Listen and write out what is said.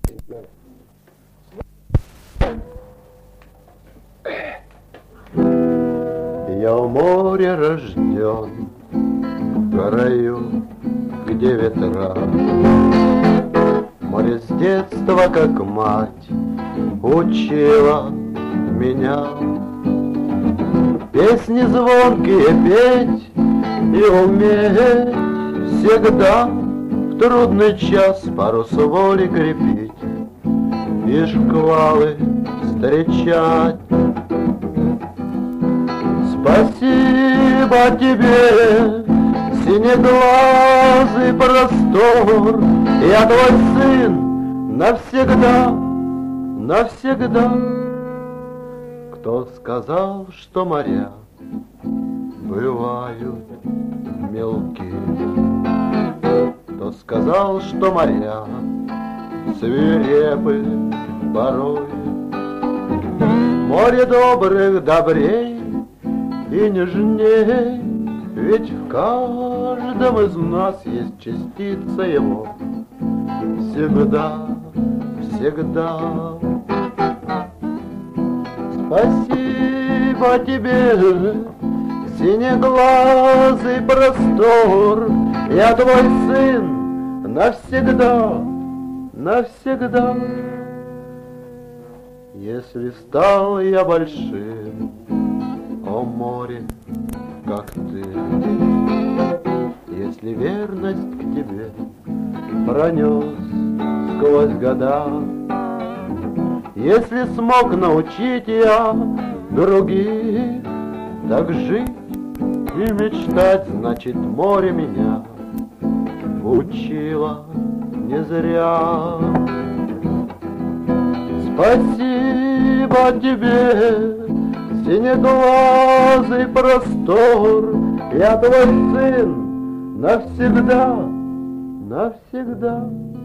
Я у моря рожден, в краю, где ветра. Море с детства, как мать, учила меня песни звонкие петь и уметь всегда в трудный час парус воли крепить и шквалы встречать. Спасибо тебе, синеглазый простор, я твой сын навсегда, навсегда. Кто сказал, что моря бывают мелки? Кто сказал, что моря свирепы порой? Море добрых добрей и нежней, ведь в каждом из нас есть частица его. Всегда, всегда. Спасибо тебе, синеглазый простор, я твой сын навсегда, навсегда. Если стал я большим, о море, как ты, если верность к тебе пронес сквозь года, если смог научить я других так жить и мечтать, значит, море меня учило не зря. Спасибо тебе, синеглазый простор, я твой сын навсегда, навсегда.